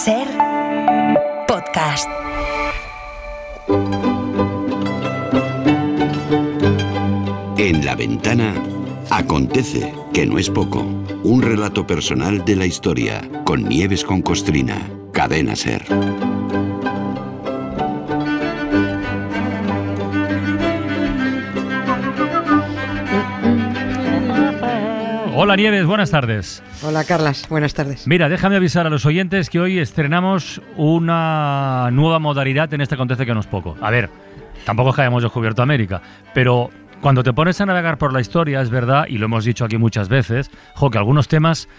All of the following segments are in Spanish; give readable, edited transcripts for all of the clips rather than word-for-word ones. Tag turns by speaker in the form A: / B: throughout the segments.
A: Ser podcast.
B: En La Ventana acontece, que no es poco. Un relato personal de la historia, con Nieves con Costrina. Cadena Ser.
C: Hola Nieves, buenas tardes.
D: Hola Carlas, buenas tardes.
C: Mira, déjame avisar a los oyentes que hoy estrenamos una nueva modalidad en este Acontece que no es poco. A ver, tampoco es que hayamos descubierto América, pero cuando te pones a navegar por la historia, es verdad, y lo hemos dicho aquí muchas veces, que algunos temas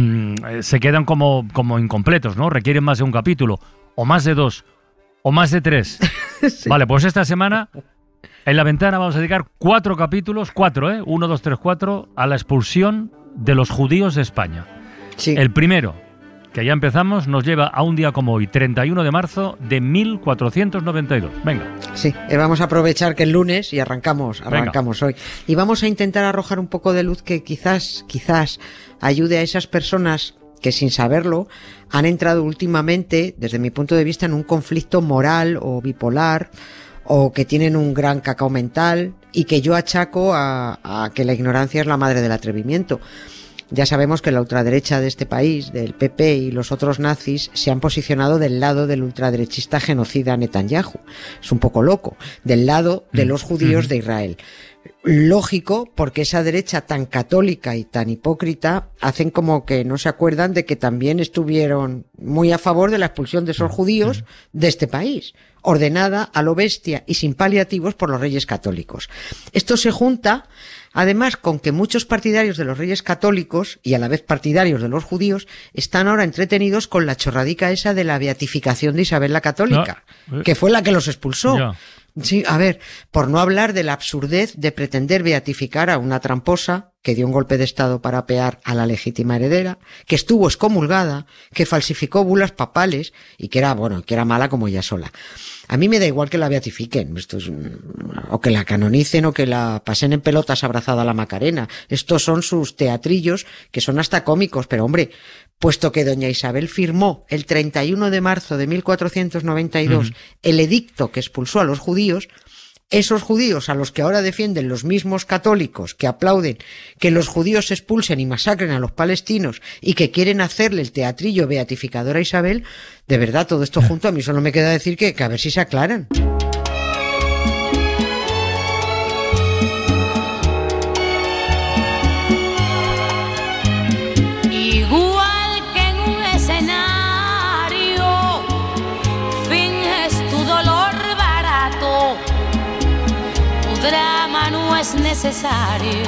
C: se quedan como incompletos, ¿no? Requieren más de un capítulo, o más de 2, o más de 3. Sí. Vale, pues esta semana en La Ventana vamos a dedicar 4 capítulos, 4, 1, 2, 3, 4, a la expulsión de los judíos de España.
D: Sí.
C: El primero, que ya empezamos, nos lleva a un día como hoy, 31 de marzo de 1492. Venga.
D: Sí, vamos a aprovechar que es lunes y arrancamos hoy. Y vamos a intentar arrojar un poco de luz que quizás ayude a esas personas que sin saberlo han entrado últimamente, desde mi punto de vista, en un conflicto moral o bipolar, o que tienen un gran cacao mental y que yo achaco a que la ignorancia es la madre del atrevimiento. Ya sabemos que la ultraderecha de este país, del PP y los otros nazis, se han posicionado del lado del ultraderechista genocida Netanyahu. Es un poco loco. Del lado de los judíos de Israel. Lógico, porque esa derecha tan católica y tan hipócrita hacen como que no se acuerdan de que también estuvieron muy a favor de la expulsión de esos judíos de este país, ordenada a lo bestia y sin paliativos por los reyes católicos. Esto se junta, además, con que muchos partidarios de los reyes católicos y a la vez partidarios de los judíos están ahora entretenidos con la chorradica esa de la beatificación de Isabel la Católica, que fue la que los expulsó. Ya. Sí, a ver, por no hablar de la absurdez de pretender beatificar a una tramposa que dio un golpe de estado para apear a la legítima heredera, que estuvo excomulgada, que falsificó bulas papales y que era mala como ella sola. A mí me da igual que la beatifiquen, o que la canonicen o que la pasen en pelotas abrazada a la Macarena. Estos son sus teatrillos que son hasta cómicos, pero hombre, puesto que doña Isabel firmó el 31 de marzo de 1492 el edicto que expulsó a los judíos, esos judíos a los que ahora defienden los mismos católicos que aplauden que los judíos se expulsen y masacren a los palestinos y que quieren hacerle el teatrillo beatificador a Isabel, de verdad, todo esto junto a mí solo me queda decir que a ver si se aclaran.
E: Es necesario,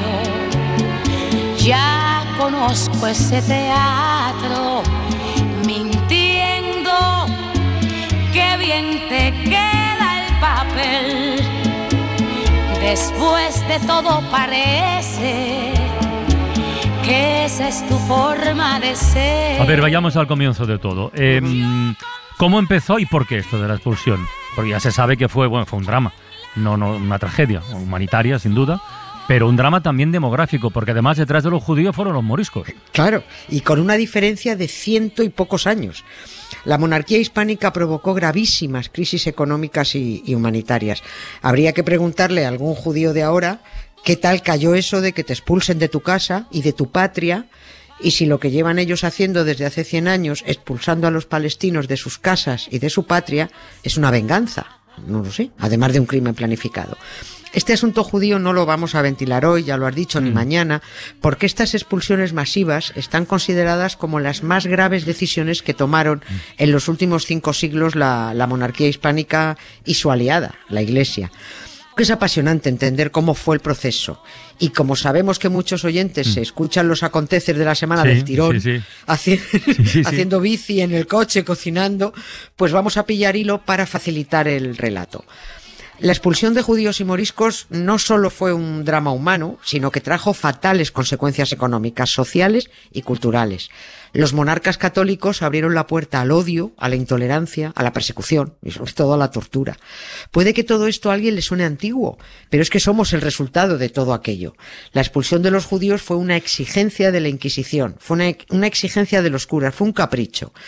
E: ya conozco ese teatro, mintiendo, qué bien te queda el papel, después de todo parece que esa es tu forma de ser.
C: A ver, vayamos al comienzo de todo. ¿Cómo empezó y por qué esto de la expulsión? Porque ya se sabe que fue un drama. No una tragedia humanitaria, sin duda, pero un drama también demográfico, porque además detrás de los judíos fueron los moriscos.
D: Claro, y con una diferencia de 100 y pocos años. La monarquía hispánica provocó gravísimas crisis económicas y humanitarias. Habría que preguntarle a algún judío de ahora qué tal cayó eso de que te expulsen de tu casa y de tu patria, y si lo que llevan ellos haciendo desde hace 100 años, expulsando a los palestinos de sus casas y de su patria, es una venganza. No lo sé, además de un crimen planificado. Este asunto judío no lo vamos a ventilar hoy, ya lo has dicho, ni mañana, porque estas expulsiones masivas están consideradas como las más graves decisiones que tomaron en los últimos 5 siglos la monarquía hispánica y su aliada, la Iglesia. Es apasionante entender cómo fue el proceso. Y como sabemos que muchos oyentes se escuchan los aconteceres de la semana del tirón, haciendo bici en el coche, cocinando, pues vamos a pillar hilo para facilitar el relato. La expulsión de judíos y moriscos no solo fue un drama humano, sino que trajo fatales consecuencias económicas, sociales y culturales. Los monarcas católicos abrieron la puerta al odio, a la intolerancia, a la persecución y sobre todo a la tortura. Puede que todo esto a alguien le suene antiguo, pero es que somos el resultado de todo aquello. La expulsión de los judíos fue una exigencia de la Inquisición, fue una exigencia de los curas, fue un capricho.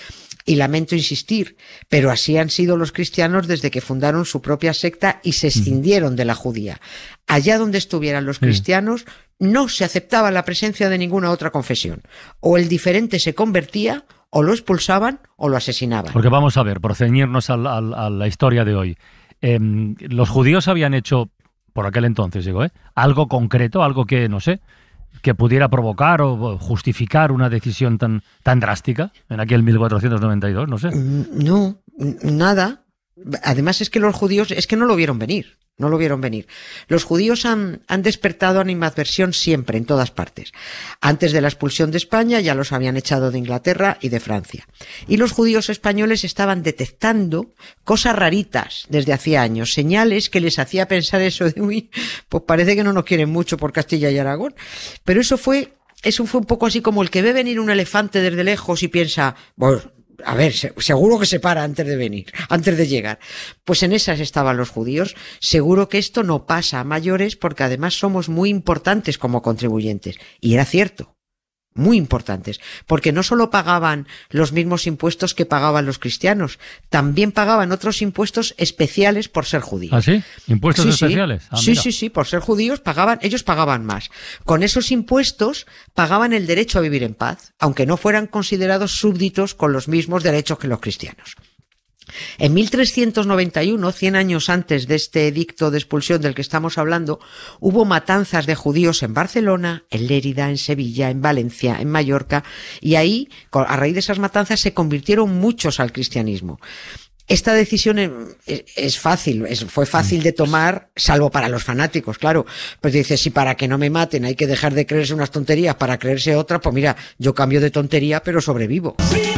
D: Y lamento insistir, pero así han sido los cristianos desde que fundaron su propia secta y se escindieron de la judía. Allá donde estuvieran los cristianos, no se aceptaba la presencia de ninguna otra confesión. O el diferente se convertía, o lo expulsaban, o lo asesinaban.
C: Porque vamos a ver, por ceñirnos a la historia de hoy, los judíos habían hecho, por aquel entonces, digo, algo concreto, algo que, no sé, que pudiera provocar o justificar una decisión tan drástica en aquel 1492, no sé.
D: No, nada. Además es que los judíos no lo vieron venir. No lo vieron venir. Los judíos han despertado animadversión siempre, en todas partes. Antes de la expulsión de España ya los habían echado de Inglaterra y de Francia. Y los judíos españoles estaban detectando cosas raritas desde hacía años, señales que les hacía pensar eso de, uy, pues parece que no nos quieren mucho por Castilla y Aragón. Pero eso fue un poco así como el que ve venir un elefante desde lejos y piensa, bueno, a ver, seguro que se para antes de llegar. Pues en esas estaban los judíos. Seguro que esto no pasa a mayores porque además somos muy importantes como contribuyentes. Y era cierto. Muy importantes, porque no solo pagaban los mismos impuestos que pagaban los cristianos, también pagaban otros impuestos especiales por ser judíos.
C: ¿Ah, sí? ¿Impuestos especiales?
D: Sí, por ser judíos ellos pagaban más. Con esos impuestos pagaban el derecho a vivir en paz, aunque no fueran considerados súbditos con los mismos derechos que los cristianos. En 1391, 100 años antes de este edicto de expulsión del que estamos hablando, hubo matanzas de judíos en Barcelona, en Lérida, en Sevilla, en Valencia, en Mallorca, y ahí, a raíz de esas matanzas, se convirtieron muchos al cristianismo. Esta decisión fue fácil de tomar, salvo para los fanáticos, claro. Pues dices, si para que no me maten hay que dejar de creerse unas tonterías para creerse otras, pues mira, yo cambio de tontería pero sobrevivo.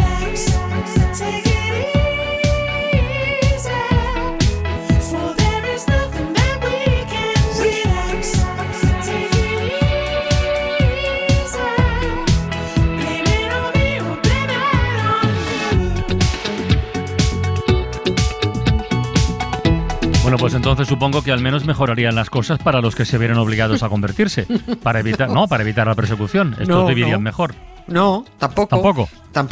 C: Bueno, pues entonces supongo que al menos mejorarían las cosas para los que se vieran obligados a convertirse, para evitar la persecución. Estos vivirían mejor.
D: No, tampoco.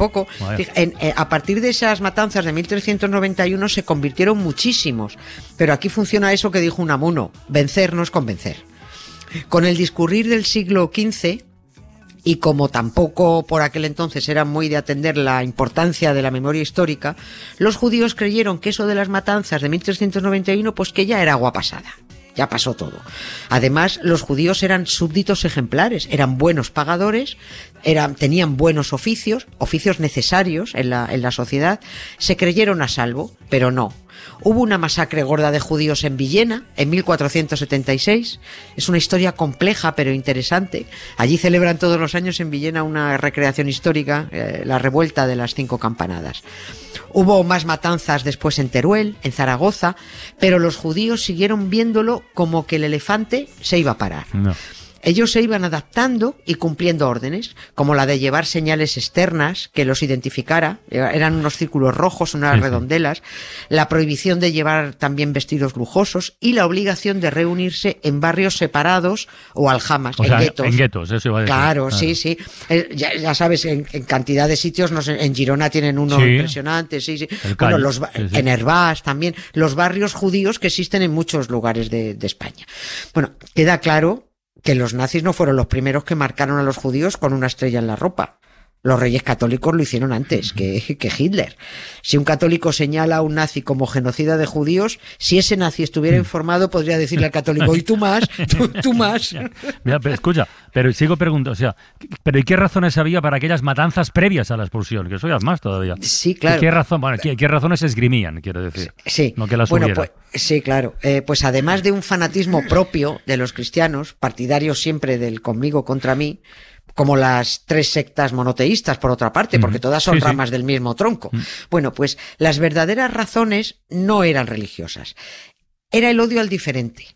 D: A partir de esas matanzas de 1391 se convirtieron muchísimos. Pero aquí funciona eso que dijo Unamuno: vencer no es convencer. Con el discurrir del siglo XV, y como tampoco por aquel entonces era muy de atender la importancia de la memoria histórica, los judíos creyeron que eso de las matanzas de 1391 pues que ya era agua pasada. Ya pasó todo. Además, los judíos eran súbditos ejemplares, eran buenos pagadores, tenían buenos oficios necesarios en la sociedad, se creyeron a salvo, pero no. Hubo una masacre gorda de judíos en Villena en 1476. Es una historia compleja pero interesante. Allí celebran todos los años en Villena una recreación histórica, la revuelta de las 5 campanadas. Hubo más matanzas después en Teruel, en Zaragoza, pero los judíos siguieron viéndolo como que el elefante se iba a parar. No. Ellos se iban adaptando y cumpliendo órdenes, como la de llevar señales externas que los identificara, eran unos círculos rojos, unas redondelas, la prohibición de llevar también vestidos lujosos y la obligación de reunirse en barrios separados o aljamas,
C: en guetos, eso iba a decir.
D: Claro, sí. Ya sabes, en cantidad de sitios, en Girona tienen uno impresionante, Bueno, en Hervás también, los barrios judíos que existen en muchos lugares de España. Bueno, queda claro que los nazis no fueron los primeros que marcaron a los judíos con una estrella en la ropa. Los reyes católicos lo hicieron antes que Hitler. Si un católico señala a un nazi como genocida de judíos, si ese nazi estuviera informado, podría decirle al católico, y tú más.
C: Mira, pero escucha, pero sigo preguntando, ¿pero y qué razones había para aquellas matanzas previas a la expulsión? Que eso ya es más todavía.
D: Sí, claro.
C: ¿Qué razones esgrimían, quiero decir?
D: Sí.
C: No que las hubiera.
D: Pues, sí, claro. Pues además de un fanatismo propio de los cristianos, partidarios siempre del conmigo contra mí, como las 3 sectas monoteístas, por otra parte, porque todas son ramas del mismo tronco. Bueno, pues las verdaderas razones no eran religiosas. Era el odio al diferente.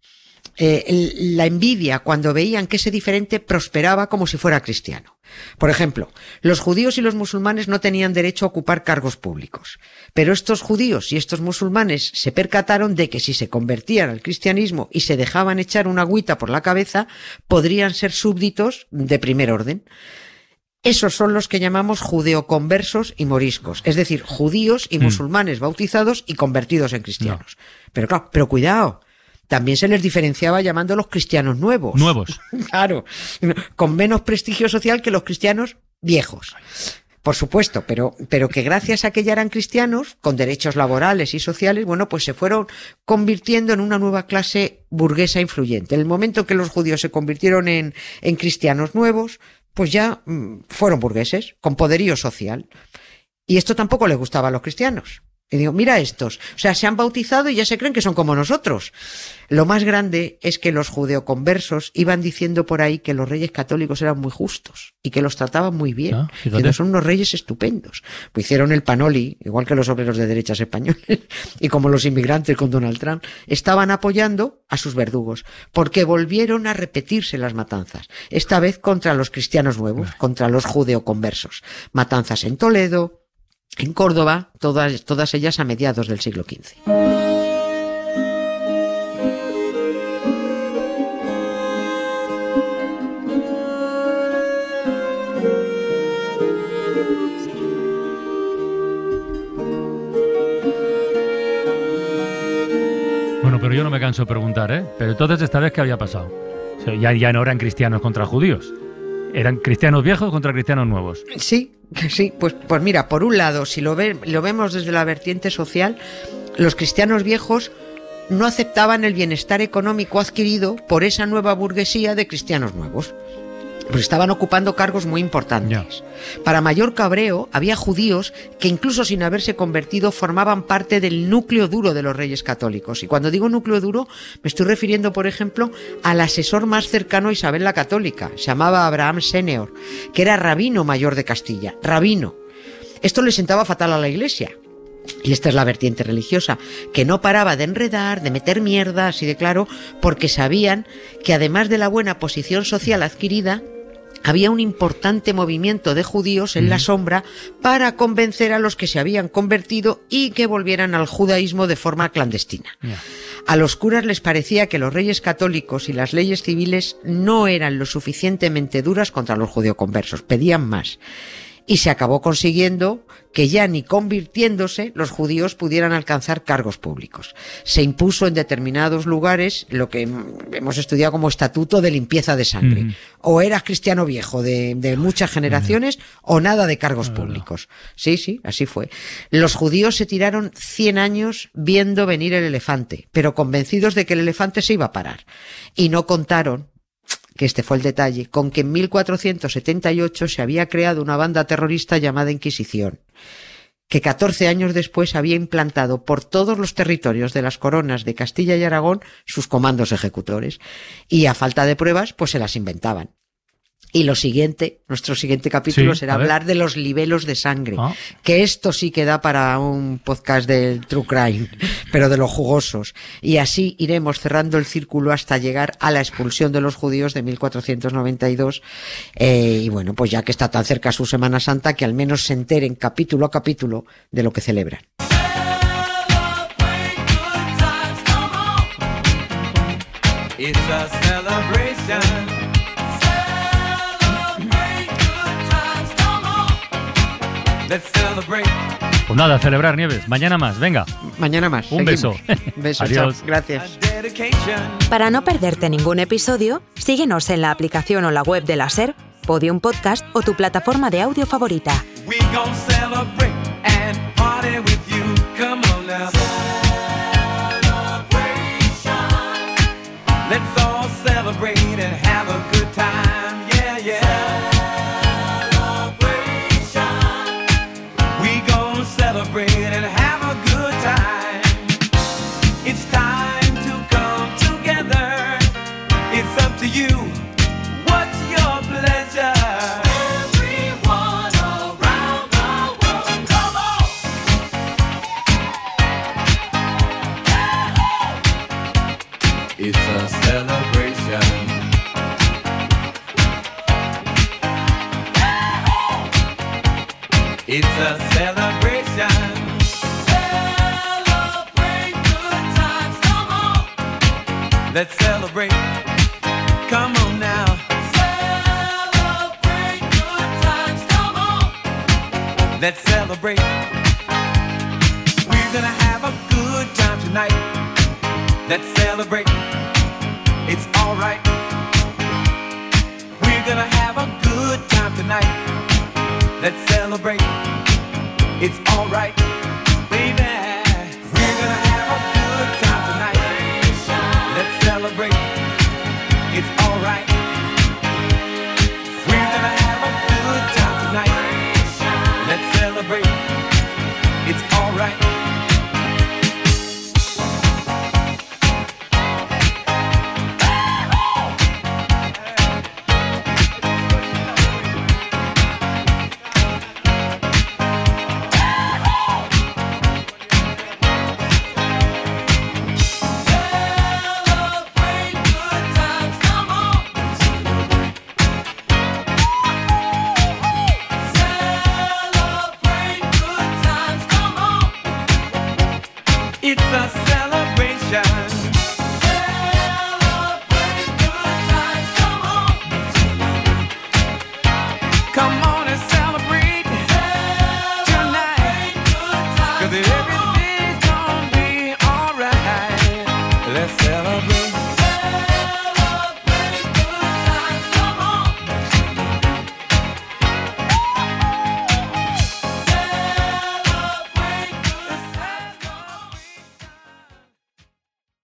D: La envidia cuando veían que ese diferente prosperaba como si fuera cristiano. Por ejemplo, los judíos y los musulmanes no tenían derecho a ocupar cargos públicos, pero estos judíos y estos musulmanes se percataron de que si se convertían al cristianismo y se dejaban echar una agüita por la cabeza, podrían ser súbditos de primer orden. Esos son los que llamamos judeoconversos y moriscos, es decir, judíos y musulmanes bautizados y convertidos en cristianos. No. Pero claro, pero cuidado, también se les diferenciaba llamándolos cristianos nuevos.
C: Nuevos.
D: Claro, con menos prestigio social que los cristianos viejos. Por supuesto, pero que gracias a que ya eran cristianos, con derechos laborales y sociales, bueno, pues se fueron convirtiendo en una nueva clase burguesa influyente. En el momento que los judíos se convirtieron en cristianos nuevos, pues ya fueron burgueses, con poderío social. Y esto tampoco les gustaba a los cristianos. Y digo, mira estos, o sea, se han bautizado y ya se creen que son como nosotros. Lo más grande es que los judeoconversos iban diciendo por ahí que los reyes católicos eran muy justos y que los trataban muy bien. Que son unos reyes estupendos. Pues hicieron el Panoli, igual que los obreros de derechas españoles, y como los inmigrantes con Donald Trump, estaban apoyando a sus verdugos, porque volvieron a repetirse las matanzas, esta vez contra los cristianos nuevos, contra los judeoconversos. Matanzas en Toledo, en Córdoba, todas ellas a mediados del siglo XV.
C: Bueno, pero yo no me canso de preguntar, ¿eh? Pero entonces, ¿esta vez qué había pasado? O sea, ya no eran cristianos contra judíos. ¿Eran cristianos viejos contra cristianos nuevos?
D: Sí, pues mira, por un lado, si lo vemos desde la vertiente social, los cristianos viejos no aceptaban el bienestar económico adquirido por esa nueva burguesía de cristianos nuevos. Pues estaban ocupando cargos muy importantes. Para mayor cabreo, había judíos que incluso sin haberse convertido formaban parte del núcleo duro de los reyes católicos. Y cuando digo núcleo duro, me estoy refiriendo, por ejemplo, al asesor más cercano a Isabel la Católica. Se llamaba Abraham Senior, que era rabino mayor de Castilla. Rabino. Esto le sentaba fatal a la Iglesia. Y esta es la vertiente religiosa, que no paraba de enredar, de meter mierda, así de claro, porque sabían que además de la buena posición social adquirida, había un importante movimiento de judíos en la sombra para convencer a los que se habían convertido y que volvieran al judaísmo de forma clandestina. A los curas les parecía que los reyes católicos y las leyes civiles no eran lo suficientemente duras contra los judeoconversos, pedían más. Y se acabó consiguiendo que ya ni convirtiéndose los judíos pudieran alcanzar cargos públicos. Se impuso en determinados lugares lo que hemos estudiado como estatuto de limpieza de sangre. O eras cristiano viejo de muchas generaciones o nada de cargos públicos. Sí, así fue. Los judíos se tiraron 100 años viendo venir el elefante, pero convencidos de que el elefante se iba a parar. Y no contaron, que este fue el detalle, con que en 1478 se había creado una banda terrorista llamada Inquisición, que 14 años después había implantado por todos los territorios de las coronas de Castilla y Aragón sus comandos ejecutores. Y a falta de pruebas, pues se las inventaban. Y nuestro siguiente capítulo será hablar de los libelos de sangre, que esto sí que da para un podcast del True Crime, pero de los jugosos. Y así iremos cerrando el círculo hasta llegar a la expulsión de los judíos de 1492. Y bueno, pues ya que está tan cerca su Semana Santa, que al menos se enteren capítulo a capítulo de lo que celebran.
F: It's a celebration.
C: Pues nada, celebrar, Nieves. Mañana más, venga.
D: Mañana más.
C: Un beso.
D: Beso.
C: Adiós.
D: Chao. Gracias.
A: Para no perderte ningún episodio, síguenos en la aplicación o la web de la SER, Podium Podcast o tu plataforma de audio favorita.
F: Let's all celebrate and have a good time. Yeah, yeah. Celebrate and have a good time. It's time to come together. It's up to you. What's your pleasure? Everyone around the world, come on. It's a celebration. It's a celebration. Celebrate good times, come on. Let's celebrate. Come on now. Celebrate good times. Let's celebrate. We're gonna have a good time tonight. Let's celebrate. It's alright. We're gonna have a good time tonight. Let's celebrate. It's alright, baby. We're gonna have a good time tonight. Let's celebrate. It's alright. We're gonna have a good time tonight. Let's celebrate. It's alright. It's a